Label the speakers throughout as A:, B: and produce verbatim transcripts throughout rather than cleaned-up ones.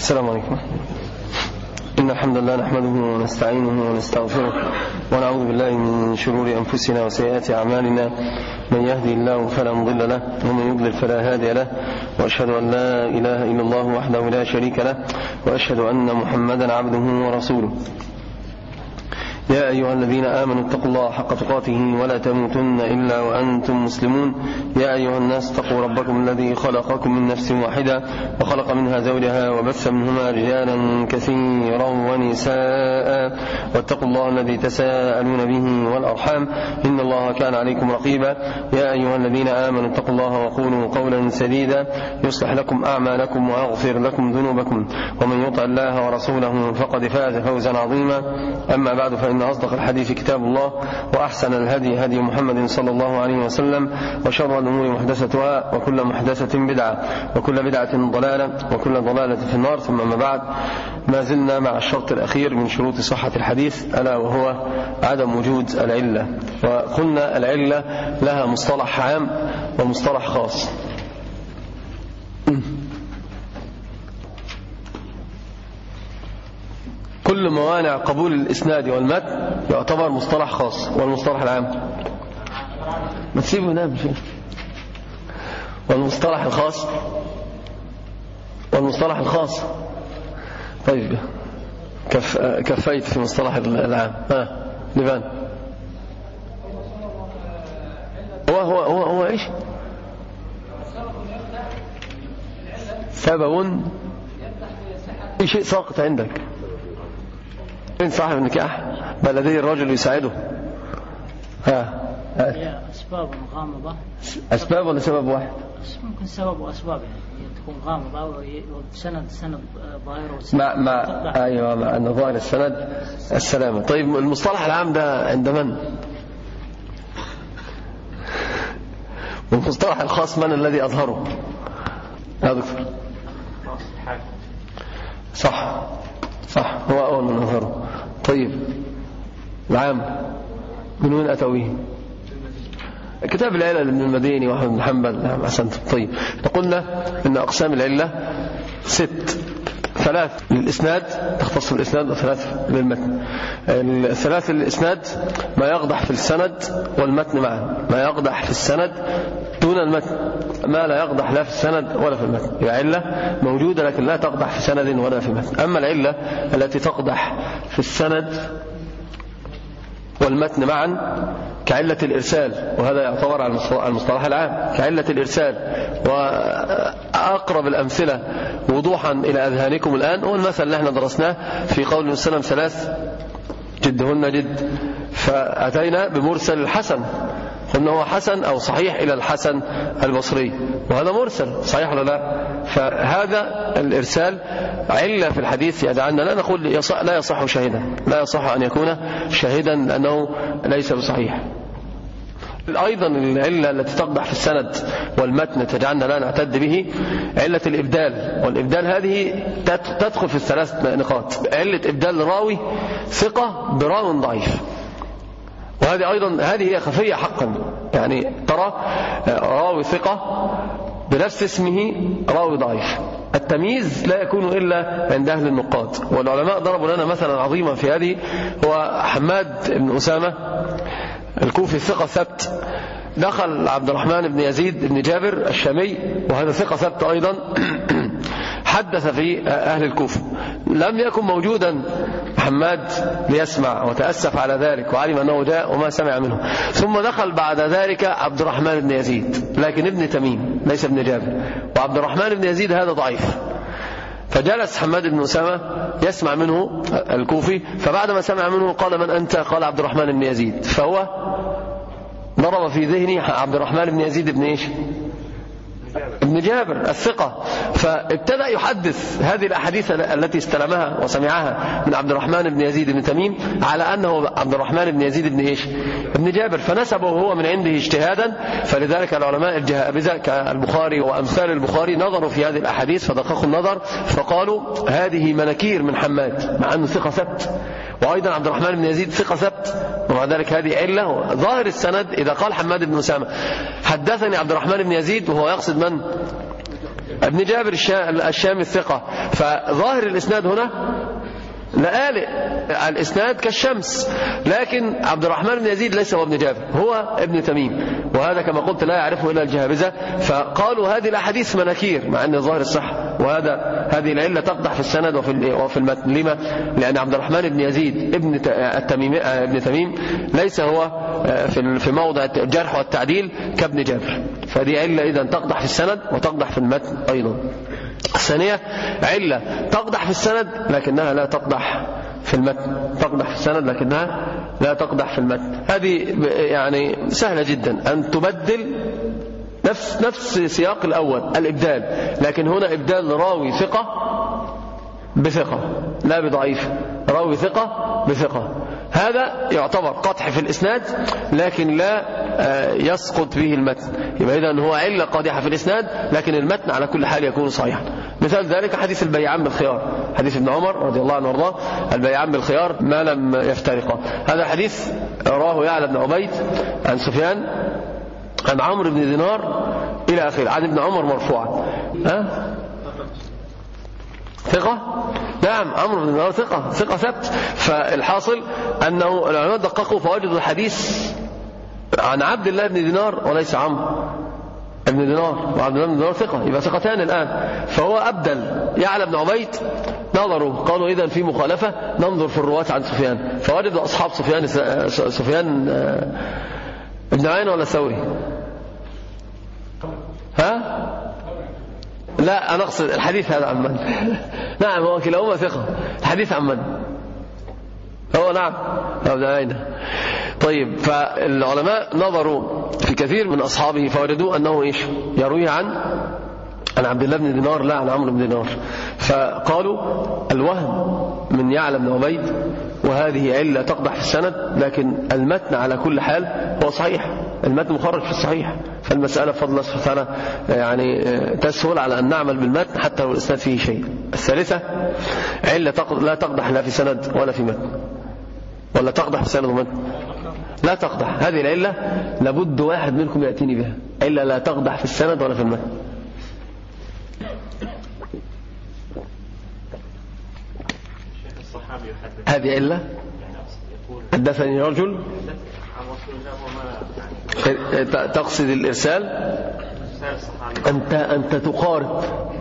A: السلام عليكم. إن الحمد لله نحمده ونستعينه ونستغفره ونعوذ بالله من شرور أنفسنا وسيئات أعمالنا. من يهدي الله فلا مضل له ومن يضلل فلا هادي له، وأشهد أن لا إله إلا الله وحده لا شريك له، وأشهد أن محمدا عبده ورسوله. يا أيها الذين آمنوا اتقوا الله حق تقاته ولا تموتن إلا وأنتم مسلمون. يا أيها الناس اتقوا ربكم الذي خلقكم من نفس واحدة وخلق منها زوجها وبث منهما رجالا كثيرا ونساء، واتقوا الله الذي تساءلون به والأرحام إن الله كان عليكم رقيبا. يا أيها الذين آمنوا اتقوا الله وقولوا قولا سديدا يصلح لكم أعمالكم ويغفر لكم ذنوبكم، ومن يطع الله ورسوله فقد فاز فوزا عظيما. أما بعد، فإن أصدق الحديث كتاب الله، وأحسن الهدي هدي محمد صلى الله عليه وسلم، وشر الأمور محدثتها، وكل محدثة بدعة، وكل بدعة ضلالة، وكل ضلالة في النار. ثم أما بعد، ما زلنا مع الشرط الأخير من شروط صحة الحديث، ألا وهو عدم وجود العلة. وقلنا العلة لها مصطلح عام ومصطلح خاص. كل موانع قبول الإسناد والمتن يعتبر مصطلح خاص. والمصطلح العام ما تسيبه ينام فيه. والمصطلح الخاص والمصطلح الخاص طيب كف... كفيت في مصطلح العام. ها لبان هو هو هو هو ايش سبب اي شيء ساقط عندك. من صاحب النكاح بلدي الرجل يساعده. ها
B: هي أسباب غامضة.
A: أسباب ولا سبب واحد؟
B: ممكن سبب وأسباب، يعني تكون غامضة وسند سند ظاهر
A: مع مع أيوة مع أن ظاهر السند السلامة. طيب المصطلح العام ده عند من؟ والمصطلح الخاص من الذي أظهره؟ يا دكتور صح صح هو أول من أظهره. طيب العام من وين أتويه؟ كتاب العلة لابن المديني وأحمد بن حنبل. نعم أحسنتم. طيب قلنا إن أقسام العلة ست: ثلاث للإسناد تختص بالإسناد، وثلاث للمتن. الثلاث للإسناد ما يقدح في السند والمتن معا، ما يقدح في السند دون المتن، ما لا يقدح لا في السند ولا في المتن. يعني علة موجودة لكن لا تقدح في سند ولا في متن. أما العلة التي تقدح في السند والمتن معا كعلة الإرسال، وهذا يعتبر على المصطلح العام كعلة الإرسال. وأقرب الأمثلة وضوحا إلى أذهانكم الآن هو المثل اللي احنا درسناه في قول النبي صلى الله عليه وسلم: ثلاث جدهن جد. فأتينا بمرسل الحسن، قلنا هو حسن أو صحيح إلى الحسن البصري، وهذا مرسل صحيح ولا لا؟ فهذا الإرسال علة في الحديث يجعلنا لا نقول يصح لا يصح شاهدا، لا يصح أن يكون شاهدا لأنه ليس بصحيح. أيضا العلة التي تقدح في السند والمتن تجعلنا لا نعتد به علة الإبدال. والإبدال هذه تدخل في الثلاث نقاط: علة إبدال راوي ثقة براو ضعيف، وهذه أيضا هذه هي خفية حقا. يعني ترى راوي ثقة بنفس اسمه راوي ضعيف، التمييز لا يكون إلا عند أهل النقاد. والعلماء ضربوا لنا مثلا عظيما في هذه، هو حماد بن أسامة الكوفي ثقة ثبت، دخل عبد الرحمن بن يزيد بن جابر الشامي وهذا ثقة ثبت أيضا، حدث في أهل الكوفة. لم يكن موجودا حماد ليسمع وتأسف على ذلك وعلم أنه جاء وما سمع منه. ثم دخل بعد ذلك عبد الرحمن بن يزيد لكن ابن تميم ليس ابن جابر، وعبد الرحمن بن يزيد هذا ضعيف. فجلس حماد بن أسامة يسمع منه الكوفي، فبعدما سمع منه قال: من أنت؟ قال: عبد الرحمن بن يزيد. فهو ضرب في ذهني عبد الرحمن بن يزيد بن إيش؟ ابن جابر الثقة. فابتدأ يحدث هذه الأحاديث التي استلمها وسمعها من عبد الرحمن بن يزيد بن تميم على أنه عبد الرحمن بن يزيد بن إيش؟ ابن جابر، فنسبه هو من عنده اجتهادا. فلذلك العلماء الجهابذة كالبخاري وأمثال البخاري نظروا في هذه الأحاديث فدققوا النظر فقالوا هذه مناكير من حماد مع أنه ثقة ثبت، وأيضا عبد الرحمن بن يزيد ثقة ثبت، ومع ذلك هذه علة. ظاهر السند إذا قال حماد بن أسامة حدثني عبد الرحمن بن يزيد وهو يقصد من؟ ابن جابر الشامي الثقة. فظاهر الإسناد هنا لآلئ الإسناد كالشمس، لكن عبد الرحمن بن يزيد ليس هو ابن جابر، هو ابن تميم، وهذا كما قلت لا يعرفه إلا الجهابذة. فقالوا هذه الأحاديث مناكير مع أن ظاهر الصحة، وهذا هذه العلة تقدح في السند وفي وفي المتن. لما؟ لأن عبد الرحمن بن يزيد ابن التميم ابن تميم ليس هو في في موضع الجرح والتعديل كابن جابر، فدي علة إذا تقدح في السند وتقدح في المتن أيضا. الثانية علة تقدح في السند لكنها لا تقدح في المتن، تقدح في السند لكنها لا تقدح في المتن. هذه يعني سهلة جدا أن تبدل نفس نفس سياق الأول الإبدال، لكن هنا إبدال راوي ثقة بثقة لا بضعيف، راوي ثقة بثقة، هذا يعتبر قدح في الإسناد لكن لا يسقط به المتن. يبقى إذن هو علة قادحة في الإسناد لكن المتن على كل حال يكون صحيحا. مثال ذلك حديث البيعان بالخيار، حديث ابن عمر رضي الله عنه وارضاه، البيعان بالخيار ما لم يفترقا. هذا حديث رواه يعلى بن عبيد عن سفيان عن عمرو بن دينار إلى آخره، عن ابن عمر مرفوعا. ها؟ ثقة؟ نعم، عمرو بن دينار ثقة، ثقة ثبت. فالحاصل أنه العلماء دققوا فوجدوا الحديث عن عبد الله بن دينار وليس عمرو ابن دينار، وعبد الله بن دينار ثقة، يبقى ثقتان الآن. فهو أبدل يعلى بن عبيد، نظروا قالوا إذن في مخالفة ننظر في الرواة عن سفيان، فوجدوا أصحاب سفيان سفيان ابن عيينة ولا ثوري؟ ها؟ لا أنا أقصد الحديث هذا عن من؟ نعم هو كلاهما ثقة. الحديث عن من؟ هو نعم ابن عيينة. طيب، فالعلماء نظروا في كثير من أصحابه فوجدوا أنه إيش يروي عن عن عبد الله بن دينار لا عن عمرو بن دينار، فقالوا الوهم من يعلى بن عبيد، وهذه علة تقدح في السند، لكن المتن على كل حال هو صحيح، المتن مخرج في الصحيح، فالمسألة بفضل الله سبحانه وتعالى يعني تسهل على أن نعمل بالمتن حتى لو الإسناد فيه شيء. الثالثة علة لا تقدح لا في سند ولا في متن، ولا تقدح في سند ومتن؟ لا تقدح. هذه العلة لابد واحد منكم يأتيني بها، إلا لا تقدح في السند ولا في المتن. هذه علة حدثني رجل، تقصد الإرسال، أنت أنت تقارب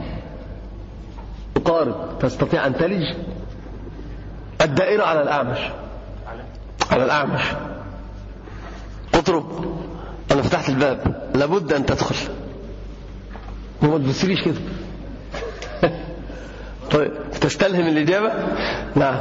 A: تقارب تستطيع أن تلج الدائرة على الأعمش، على الأعمش اطرب، أنا فتحت الباب لابد أن تدخل، وما تبصليش كده. طيب تستلهم الإجابة؟ نعم.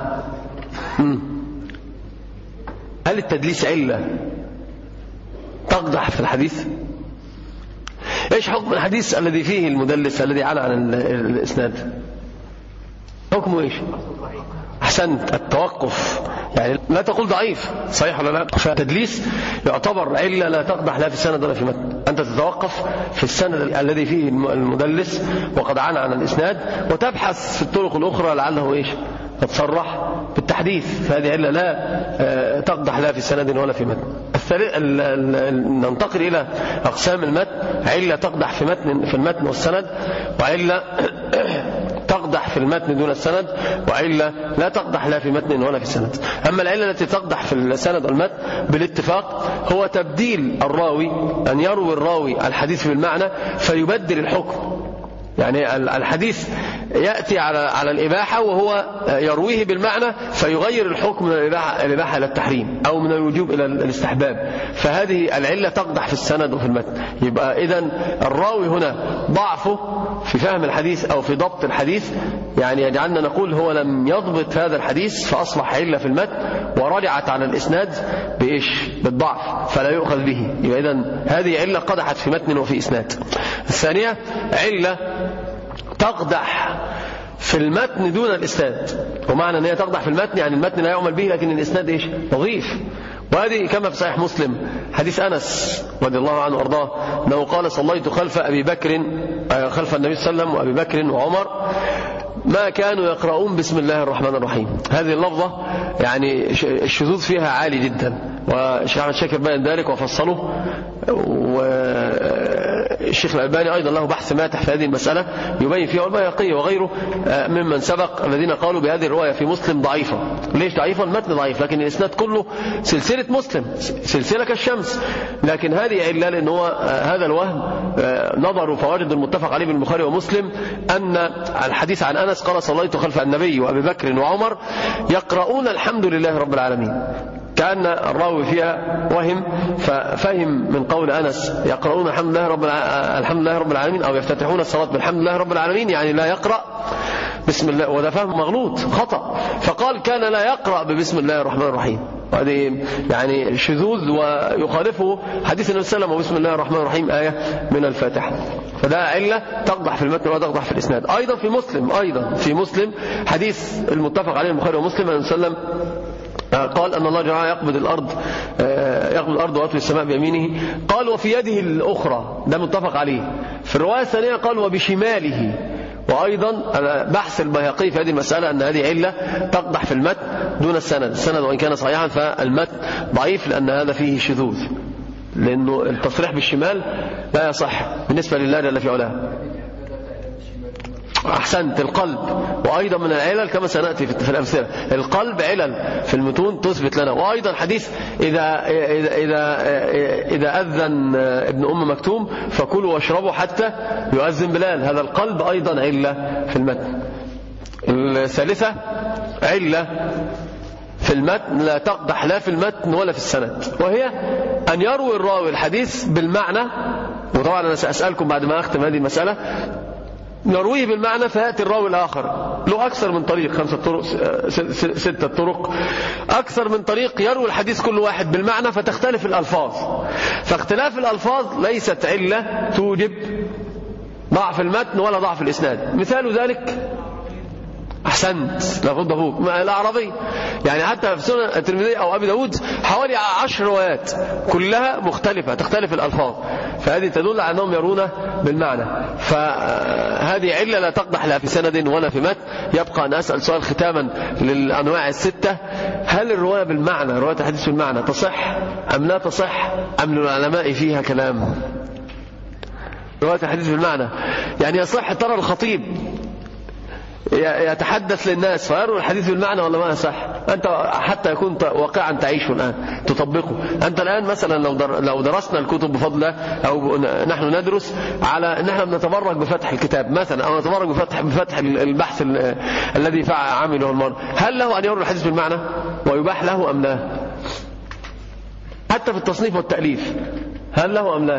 A: هل التدليس علة تقدح في الحديث؟ ايش حكم الحديث الذي فيه المدلس الذي على عن الإسناد؟ حكمه ايش؟ أحسنت، التوقف، يعني لا تقول ضعيف، صحيح ولا لا؟ فالتدليس يعتبر علة لا تقدح لا في السند ولا في متن، أنت تتوقف في السند الذي فيه المدلس وقد عن عن الإسناد، وتبحث في الطرق الأخرى لعله ايش تتصرح بالتحديث، فهذه علة لا تقدح لا في سند ولا في متن. ننتقل إلى أقسام المتن، علة تقدح في متن في المتن والسند، وعلة تقدح في المتن دون السند، وعلة لا تقدح لا في متن ولا في سند. أما العلة التي تقدح في السند والمتن بالاتفاق هو تبديل الراوي، أن يروي الراوي الحديث بالمعنى فيبدل الحكم، يعني الحديث يأتي على على الإباحة وهو يرويه بالمعنى فيغير الحكم من الإباحة, الإباحة إلى التحريم أو من الوجوب إلى الاستحباب، فهذه العلة تقدح في السند وفي المتن. يبقى إذن الراوي هنا ضعفه في فهم الحديث أو في ضبط الحديث يعني يجعلنا نقول هو لم يضبط هذا الحديث فأصبح علة في المتن ورجعت على الإسناد بإيش؟ بالضعف فلا يؤخذ به. يبقى إذن هذه علة قدحت في متن وفي إسناد. الثانية علة تقدح في المتن دون الإسناد، ومعنى أن هي تقدح في المتن يعني المتن لا يعمل به لكن الإسناد إيش؟ نظيف. وهذه كما في صحيح مسلم حديث أنس رضي الله عنه وأرضاه أنه قال صليت خلف أبي بكر خلف النبي صلى الله عليه وسلم وأبي بكر وعمر ما كانوا يقرؤون بسم الله الرحمن الرحيم. هذه اللفظة يعني الشذوذ فيها عالي جدا، والشيخ أحمد شاكر بين ذلك وفصله، والشاهد الشيخ الألباني أيضا له بحث ماتح في هذه المسألة يبين فيها، والبيهقي وغيره ممن سبق الذين قالوا بهذه الرواية في مسلم ضعيفة. ليش ضعيفة؟ المتن ضعيف، لكن الإسناد كله سلسلة مسلم، سلسلة كالشمس. لكن هذه إلا لأن هو هذا الوهم نظروا فوجد المتفق عليه بالبخاري ومسلم أن الحديث عن أنس قال صليت خلف النبي وأبي بكر وعمر يقرؤون الحمد لله رب العالمين، كأن الراوي فيها وهم ففهم من قول أنس يقرؤون الحمد لله رب الحمد لله رب العالمين أو يفتتحون الصلاة بالحمد لله رب العالمين، يعني لا يقرأ بسم الله، وده فهم مغلوط خطأ، فقال كان لا يقرأ ببسم الله الرحمن الرحيم، وهذه يعني شذوذ ويخالفه حديث النبي صلى الله عليه وسلم وبسم الله الرحمن الرحيم آية من الفاتحة، فده علة تقدح في المتن وتقدح في الإسناد. أيضا في مسلم أيضا في مسلم حديث المتفق عليه البخاري ومسلم أن وسلم قال أن الله جل يقبض الأرض يقبض الأرض ويطوي السماء بيمينه، قال وفي يده الأخرى، ده متفق عليه. في الرواية الثانية قال وبشماله. وأيضا بحث البيهقي في هذه المسألة أن هذه علة تقدح في المتن دون السند، السند وإن كان صحيحا فالمتن ضعيف لأن هذا فيه شذوذ، لأنه التصريح بالشمال لا يصح بالنسبة لله جل في علاه. أحسنت، القلب. وأيضا من العلل كما سنأتي في الأمثلة، القلب علل في المتون تثبت لنا. وأيضا حديث إذا, إذا, إذا, إذا أذن ابن أم مكتوم فكلوا واشربوا حتى يؤذن بلال، هذا القلب أيضا علة في المتن. الثالثة علة في المتن لا تقدح لا في المتن ولا في السند، وهي أن يروي الراوي الحديث بالمعنى. وطبعا أنا سأسألكم بعد ما أختم هذه المسألة، نرويه بالمعنى فيأتي الراوي الآخر له أكثر من طريق، خمسة طرق ستة طرق أكثر من طريق يروي الحديث كل واحد بالمعنى فتختلف الألفاظ، فاختلاف الألفاظ ليست علة توجب ضعف المتن ولا ضعف الإسناد. مثال ذلك أحسنت لابد فوق العربي، يعني حتى في سنن الترمذي أو أبي داود حوالي عشر روايات كلها مختلفة تختلف الألفاظ، فهذه تدل على أنهم يرونه بالمعنى، فهذه علة لا تقدح لا في سند ولا في متن. يبقى أن أسأل سؤال ختاما للأنواع الستة: هل الرواية بالمعنى، رواية الحديث بالمعنى تصح أم لا تصح، أم للعلماء فيها كلام؟ رواية الحديث بالمعنى يعني يصح ترى الخطيب يتحدث للناس فيروي الحديث بالمعنى ولا ما يصح؟ أنت حتى يكون واقعا تعيشه الآن تطبقه. أنت الآن مثلا لو لو درسنا الكتب بفضل الله أو نحن ندرس على أن احنا بنتبرك بفتح الكتاب مثلا أو نتبرك بفتح بفتح البحث الذي عمله المرء، هل له أن يروي الحديث بالمعنى ويباح له أم لا؟ حتى في التصنيف والتأليف هل له أم لا؟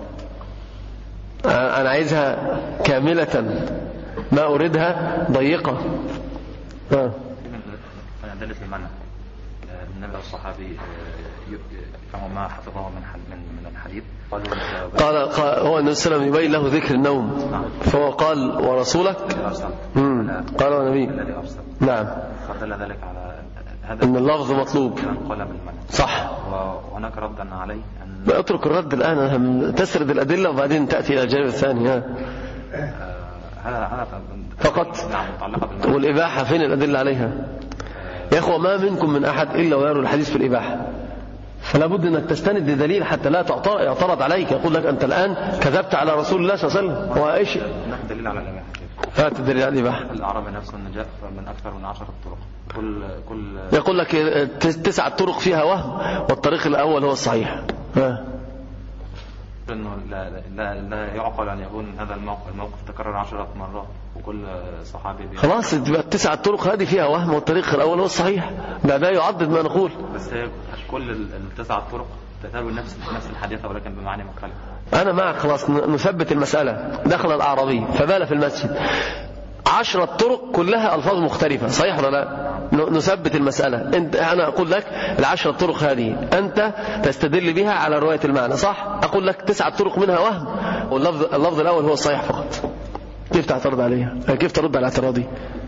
A: أنا عايزها كاملة، ما أريدها ضيقة. آه.
C: دلت المعنى النبي الصحابي يفهم ما حفظه من من الحديث.
A: قال هو النبي صلى الله عليه وسلم يبين له ذكر النوم، فهو قال ورسولك قال ونبي. نعم،
C: فدل ذلك على هذا
A: ان اللفظ مطلوب. صح.
C: وهناك ردا عليه أن
A: اترك الرد الآن، تسرد الأدلة وبعدين تأتي إلى الجانب الثاني. ها
C: هذا
A: فقط. والإباحة فين الأدلة عليها يا أخوة؟ ما منكم من أحد إلا ويروي الحديث في الإباحة، فلا بد أنك تستند لدليل حتى لا يعترض عليك، يقول لك أنت الآن كذبت على رسول الله صلى الله عليه وسلم. وإيش
C: دليل على الإباحة؟
A: هات الدليل على الإباحة.
C: العرب نفسه النجاة من أكثر من عشرة طرق، كل كل
A: يقول لك تسعة طرق فيها وهم والطريق الأول هو الصحيح. ها
C: انه لا, لا, لا يعقل ان يكون هذا الموقف الموقف تكرر عشرة مرات وكل صحابي بيه.
A: خلاص تبقى التسع الطرق هذه فيها وهم والطريق الاول هو الصحيح، لا لا يعضد ما نقول.
C: بس هي كل التسع الطرق تتابع نفس نفس الحديث ولكن بمعاني مختلفه.
A: انا معك، خلاص نثبت المساله. دخل الاعرابي فبال في المسجد، عشرة طرق كلها ألفاظ مختلفة، صحيح ولا لا؟ نثبت المسألة. انت أنا أقول لك العشرة طرق هذه أنت تستدل بها على رواية المعنى، صح؟ أقول لك تسعة طرق منها وهم واللفظ اللفظ الأول هو الصحيح فقط. كيف تعترض عليها؟ كيف ترد على اعتراضي؟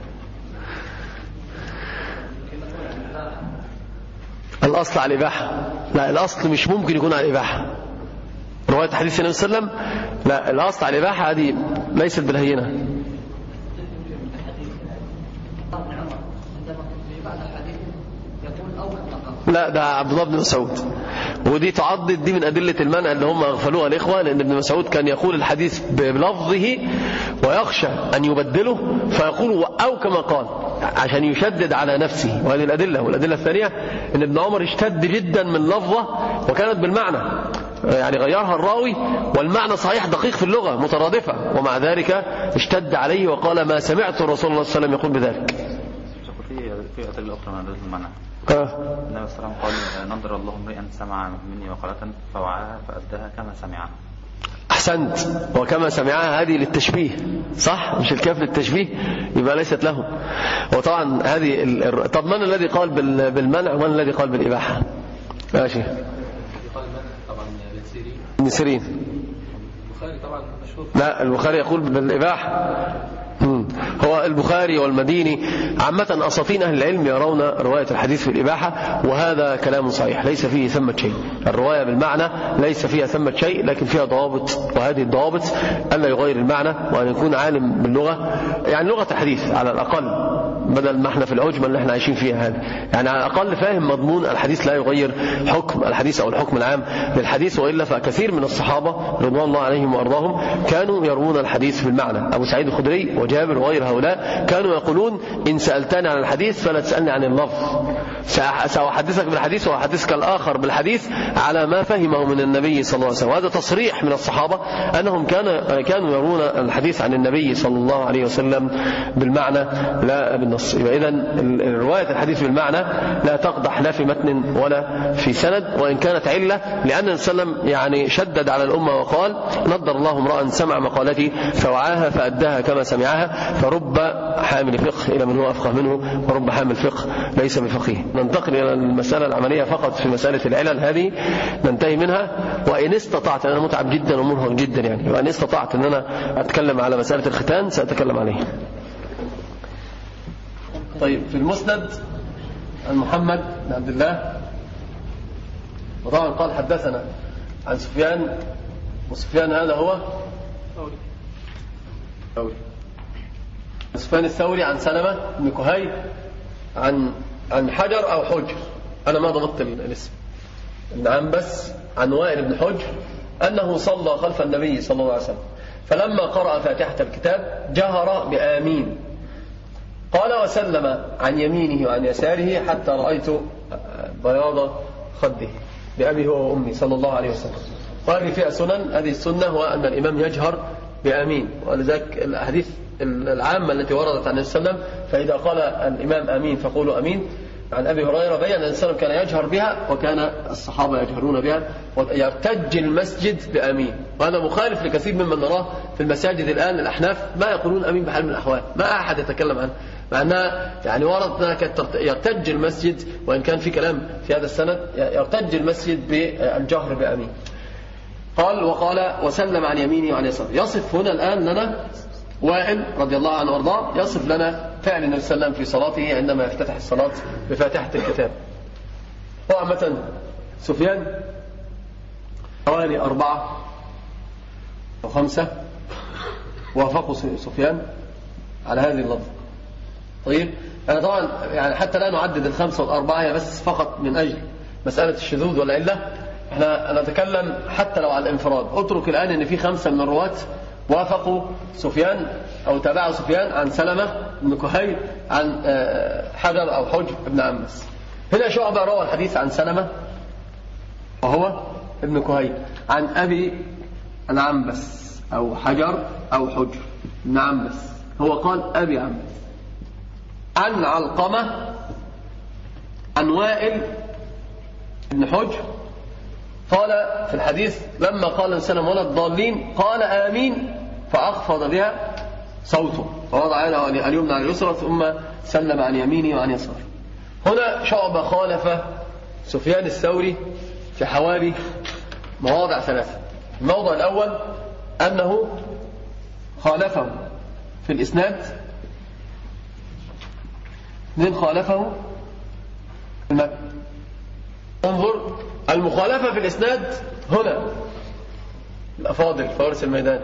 A: الأصل على الإباحة. لا، الأصل مش ممكن يكون على الإباحة. رواية حديث النبي صلى الله عليه وسلم لا، الأصل على الإباحة هذه ليست بالهينة. لا ده عبد الله بن مسعود، ودي تعضد دي من أدلة المنع اللي هم أغفلوها الإخوة، لأن ابن مسعود كان يقول الحديث بلفظه ويخشى أن يبدله فيقول أو كما قال عشان يشدد على نفسه. وهذه الأدلة. والأدلة الثانية أن ابن عمر اشتد جدا من لفظه وكانت بالمعنى، يعني غيرها الراوي والمعنى صحيح دقيق في اللغة مترادفة، ومع ذلك اشتد عليه وقال ما سمعت الرسول صلى الله عليه وسلم يقول بذلك.
C: في أدلة أخرى من أدلة المنع. النبي صلى الله عليه وسلم قال نظر الله امرئا سمع مني مقالة فوعاها فأداها كما سمعها.
A: أحسنت. وكما سمعها هذه للتشبيه، صح؟ مش الكاف للتشبيه، يبقى ليست له. وطبعا هذه ال... طب من الذي قال بالمنع ومن الذي قال بالإباحة؟ ماشي. ابن سيرين. البخاري طبعا مشهور. لا البخاري يقول بالإباحة. هو البخاري والمديني عامة أساطين أهل العلم يرون رواية الحديث في الإباحة، وهذا كلام صحيح ليس فيه ثمة شيء. الرواية بالمعنى ليس فيها ثمة شيء، لكن فيها ضوابط، وهذه الضوابط ألا يغير المعنى وأن يكون عالم باللغة، يعني لغة الحديث على الأقل، بدل ما احنا في العجمة اللي احنا عايشين فيها هذه، يعني على الأقل فاهم مضمون الحديث لا يغير حكم الحديث أو الحكم العام للحديث. وإلا فكثير من الصحابة رضوان الله عليهم وأرضاهم كانوا يروون الحديث بالمعنى. أبو سعيد الخدري وجابر وغير هؤلاء كانوا يقولون إن سألتني عن الحديث فلا تسألني عن اللفظ، سأحدثك بالحديث وأحدثك الآخر بالحديث على ما فهمه من النبي صلى الله عليه وسلم. وهذا تصريح من الصحابة أنهم كانوا كانوا يرون الحديث عن النبي صلى الله عليه وسلم بالمعنى لا بالنص. إذن رواية الحديث بالمعنى لا تقدح لا في متن ولا في سند، وإن كانت علة لأن النبي صلى الله عليه وسلم يعني شدد على الأمة وقال نضر الله امرأ سمع مقالتي فوعاها فأداها كما سمعها، فرب حامل فقه إلى من هو أفقه منه، ورب حامل فقه ليس بفقيه. ننتقل إلى المسألة العملية فقط في مسألة العلل هذه ننتهي منها. وإن استطعت، أنا متعب جدا ومرهق جدا يعني، وإن استطعت أن أنا أتكلم على مسألة الختان سأتكلم عليه. طيب في المسند عن محمد بن عبد الله، وطبعا قال حدثنا عن سفيان، وسفيان هذا هو ثوري، سفيان الثوري عن سلمة بن كهيل عن عن حجر أو حجر، أنا ما ضبطت الاسم، ابن عنبس عن وائل بن حجر أنه صلى خلف النبي صلى الله عليه وسلم، فلما قرأ فاتحة الكتاب جهر بآمين، قال وسلم عن يمينه وعن يساره حتى رأيت بياض خده بأبي هو وأمي صلى الله عليه وسلم. وهذه فيها سنن، هذه السنة هو أن الإمام يجهر بآمين، ولذلك الأحاديث العامة التي وردت عن النبي صلى الله عليه وسلم فإذا قال الإمام آمين فقولوا آمين. عن أبي هريرة بيّن أن النبي صلى الله عليه وسلم كان يجهر بها وكان الصحابة يجهرون بها، ويرتج المسجد بآمين. وهذا مخالف لكثير ممن نراه في المساجد الآن. الأحناف ما يقولون آمين بحال من الأحوال، ما أحد يتكلم عنه، مع أنها يعني ورد يرتج المسجد، وإن كان في كلام في هذا السند، يرتج المسجد بالجهر بآمين. قال وقال وسلم عن يمينه وعن يساره. يصف هنا الآن لنا وائل رضي الله عنه وارضاه، يصف لنا فعل النبي صلى الله عليه وسلم في صلاته عندما يفتتح الصلاة بفاتحة الكتاب. وعامة سفيان حوالي أربعة أو خمسة وافقوا سفيان على هذه اللفظة. طيب أنا طبعا يعني حتى لا نعدد الخمسة والأربعة، هي بس فقط من أجل مسألة الشذوذ والعلة. احنا نتكلم حتى لو على الانفراد. اترك الآن ان في خمسة من الرواة وافقوا سفيان أو تابعوا سفيان عن سلمة بن كهيل عن حجر أو حجر بن عنبس. هنا شعبة روى الحديث عن سلمة وهو ابن كهيل عن أبي عنبس أو حجر أو حجر بن عنبس، هو قال أبي عنبس. عن علقمة عن وائل بن حجر قال في الحديث لما قال السلام ولا الضالين قال آمين فأخفض بها صوته فوضع يده اليمنى على اليسرى ثم سلم عن يمينه وعن يساره. هنا شعبة خالف سفيان الثوري في حوالي مواضع ثلاثة. الموضع الأول أنه خالفه في الإسناد، من خالفه في المتن. انظر المخالفة في الإسناد هنا الأفاضل فارس الميدان.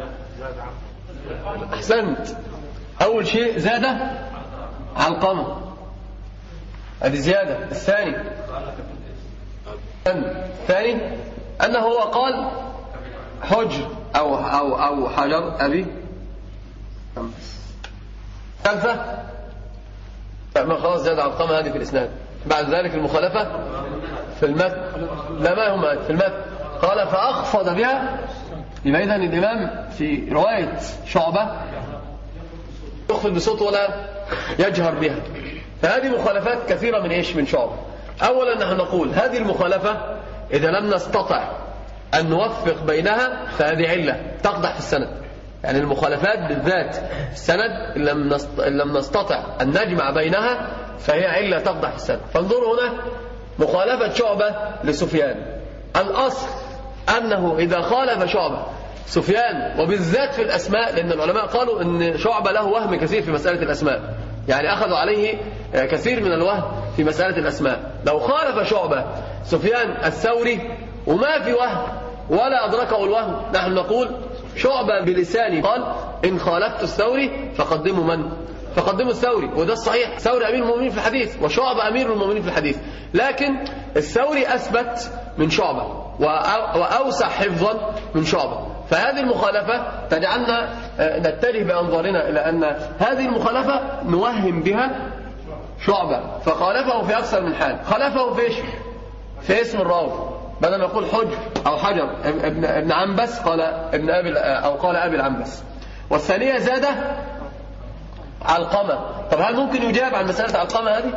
A: أحسنت. أول شيء زاد علقمة هذه زيادة. الثاني الثاني أنه هو قال حجر أو, أو, أو حجر أبي ثالثة ما خلاص زيادة علقمة هذه في الإسناد. بعد ذلك المخالفة في المتن لا ما هم في المتن قال فأخفض بها. يبقى إذن الإمام في رواية شعبة يخفض بصوت ولا يجهر بها. فهذه مخالفات كثيرة من إيش من شعبة. أولا نحن نقول هذه المخالفة إذا لم نستطع أن نوفق بينها فهذه علة تقدح في السند. يعني المخالفات بالذات في السند إن لم نستطع أن نجمع بينها فهي علة تقدح في السند. فانظروا هنا مخالفة شعبة لسفيان. الأصل أنه إذا خالف شعبة سفيان وبالذات في الأسماء، لأن العلماء قالوا أن شعبة له وهم كثير في مسألة الأسماء، يعني أخذوا عليه كثير من الوهم في مسألة الأسماء. لو خالف شعبة سفيان الثوري وما في وهم ولا أدركه الوهم نحن نقول شعبة بلسانه قال إن خالفت الثوري فقدموا من؟ فقدموا الثوري، وده الصحيح. ثوري أمير المؤمنين في الحديث وشعبة أمير المؤمنين في الحديث، لكن الثوري أثبت من شعبة وأوسع حفظا من شعبة. فهذه المخالفة تجعلنا نتجه بأنظارنا إلى أن هذه المخالفة نوهم بها شعبة، فخالفه في أكثر من حال. خالفه في إيش؟ في اسم الراوي، بدل ما يقول حجر أو حجر ابن ابن عنبس قال ابن أبي أو قال أبي العنبس. والثانية زاد علقمة. طب هل ممكن يجاب عن مسألة علقمة هذه؟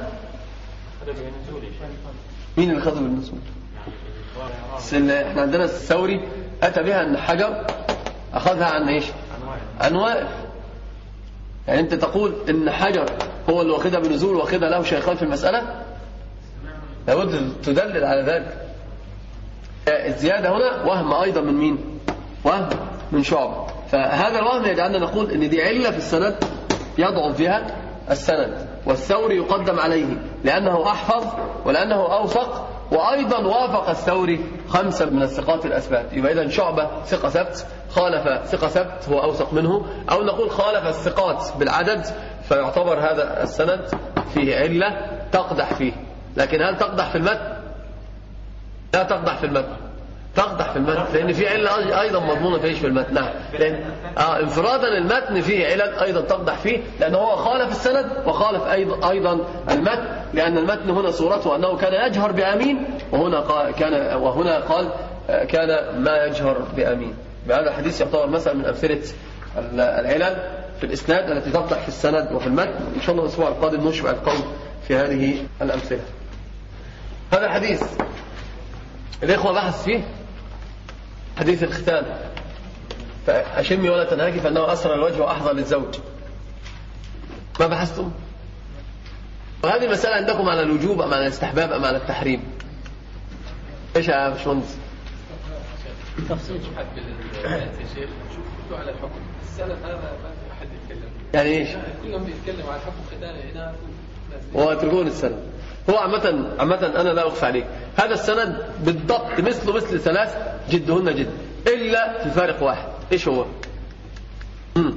A: مين اللي خذ بالنزول؟ احنا عندنا الثوري أتى بها أن حجر أخذها عن إيش؟ عن واقف. يعني أنت تقول إن حجر هو اللي واخدها بنزول واخدها له شيخان في المسألة؟ لابد تدلل على ذلك. الزيادة هنا وهم أيضا من مين؟ وهم من شعبة. فهذا الوهم يجعلنا نقول إن دي علة في السند يضعف بها السند، والثوري يقدم عليه لأنه أحفظ ولأنه أوثق، وأيضا وافق الثوري خمسة من الثقات الأثبات. يبقى إذن شعبة ثقة ثبت خالف ثقة ثبت هو أوثق منه، أو نقول خالف الثقات بالعدد، فيعتبر هذا السند فيه علة تقدح فيه. لكن هل تقدح في المتن؟ لا تقدح في المتن، تقدح في المتن لأن في علة أيضا مضمونة فيش في المتن. نعم، لأن آه انفرادا المتن فيه علل أيضا تقدح فيه، لأنه هو خالف السند وخالف أيضا أيضا المتن، لأن المتن هنا صورته أنه كان يجهر بأمين، وهنا قال كان وهنا قال كان ما يجهر بأمين. بهذا الحديث يعتبر مثلا من أمثلة العلل في الإسناد التي تقدح في السند وفي المتن. إن شاء الله الأسبوع القادم نشبع القول في هذه الأمثلة. هذا الحديث الإخوة بحث فيه حديث الختان، فأشمي ولا تنهاكي فإنه أسرى الوجه وأحظى للزوج. ما بحثتم؟ وهذه المسألة عندكم على الوجوب أم على الاستحباب أم على التحريم؟ إيش يا باشمهندس؟
B: تفصيل
D: شيخ شوفوا على الحكم السند هذا ما في أحد يتكلم.
A: يعني إيش؟
D: كلهم بيتكلموا على الحكم ختان هنا
A: وتركون السند. هو عامة عامة أنا لا أخفى عليك، هذا السند بالضبط مثله مثل ثلاث جدهن جد، إلا في فارق واحد. إيش هو؟ امم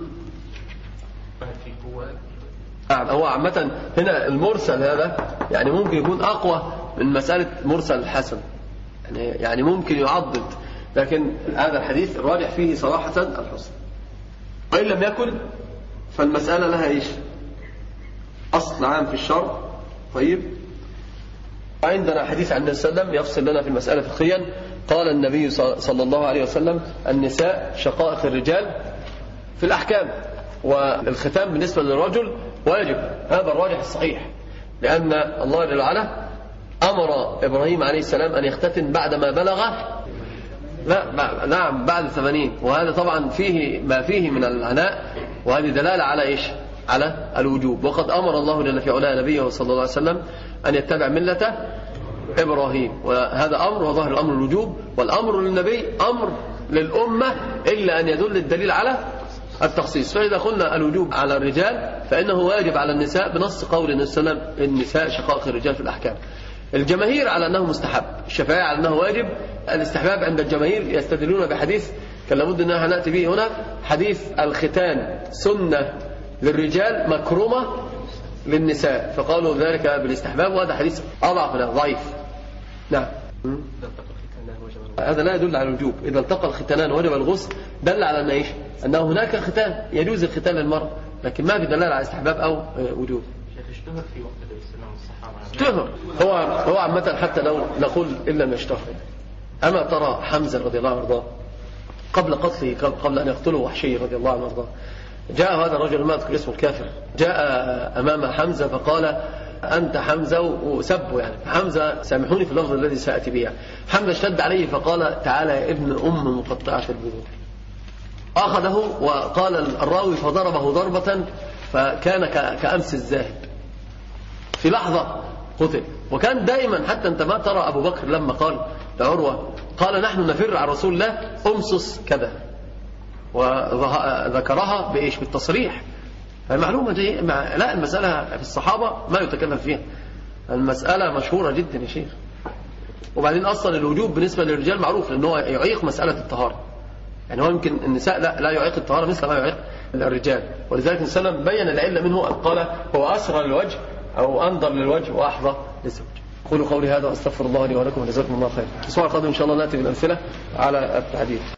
A: هو عامة هنا المرسل هذا يعني ممكن يكون أقوى من مسألة مرسل الحسن، يعني يعني ممكن يعضد، لكن هذا الحديث الراجح فيه صراحة الحسن. وإن لم يكن فالمسألة لها إيش؟ أصل عام في الشرع. طيب، عندنا حديث عن النبي صلى الله عليه وسلم يفصل لنا في المسألة فقهيا. قال النبي صلى الله عليه وسلم النساء شقائق الرجال في الأحكام، والختام بالنسبة للرجل واجب. هذا الراجح الصحيح، لأن الله جل وعلا أمر إبراهيم عليه السلام أن يختتن بعدما بلغ لا نعم بعد ثمانين، وهذا طبعا فيه ما فيه من العناء، وهذه دلالة على إيش؟ على الوجوب. وقد أمر الله جل في علاه نبيه صلى الله عليه وسلم أن يتبع ملة إبراهيم، وهذا أمر وظاهر الأمر الوجوب، والأمر للنبي أمر للأمة إلا أن يدل الدليل على التخصيص. فإذا قلنا الوجوب على الرجال فإنه واجب على النساء بنص قول النبي صلى الله عليه وسلم النساء شقائق الرجال في الأحكام. الجماهير على أنه مستحب، الشافعية على أنه واجب. الاستحباب عند الجماهير يستدلون بحديث كان لابد أنها نأتي به هنا، حديث الختان سنة للرجال مكرمة للنساء فقالوا ذلك بالاستحباب، وهذا حديث أضعف ضعيف. نعم. هذا لا يدل على الوجوب. إذا التقى الختانان وجب الغسل دل على أن إيش؟ أنه هناك ختان يجوز الختان للمرأة، لكن ما في دلالة على استحباب أو وجوب.
C: اشتهر في وقت الإسلام والصحابة.
A: اشتهر هو هو عامة، حتى لو نقول إن لم يشتهر. أما ترى حمزة رضي الله عنه وارضاه قبل قتله، قبل أن يقتله وحشي رضي الله عنه وارضاه، جاء هذا الرجل ما أذكر اسمه الكافر، جاء أمام حمزة فقال أنت حمزة وسبه يعني. حمزة سامحوني في اللفظ الذي سأتي به، حمزة اشتد عليه فقال تعالى يا ابن أم مقطعة البذور. أخذه وقال الراوي فضربه ضربة فكان كأمس الذاهب، في لحظة قتل. وكان دائما حتى أنت ما ترى أبو بكر لما قال لعروة قال نحن نفر عن رسول الله أمصص كذا، وذكرها بإيش؟ بالتصريح. المعلومة دي مع... لا المسألة في الصحابة ما يتكلم فيها، المسألة مشهورة جدا يا شيخ. وبعدين أصلا الوجوب بالنسبة للرجال معروف لأنه يعيق مسألة الطهارة، يعني هو يمكن النساء لا, لا يعيق الطهارة مثل ما يعيق الرجال. ولذلك النبي صلى الله عليه وسلم بين العلة منه، قال هو أسرى للوجه أو أنظر للوجه وأحظى للزوج. قولوا قولي هذا واستغفر الله لي ولكم وجزاكم الله خير. الأسبوع القادم إن شاء الله نأتي بالأمثلة على التحديث.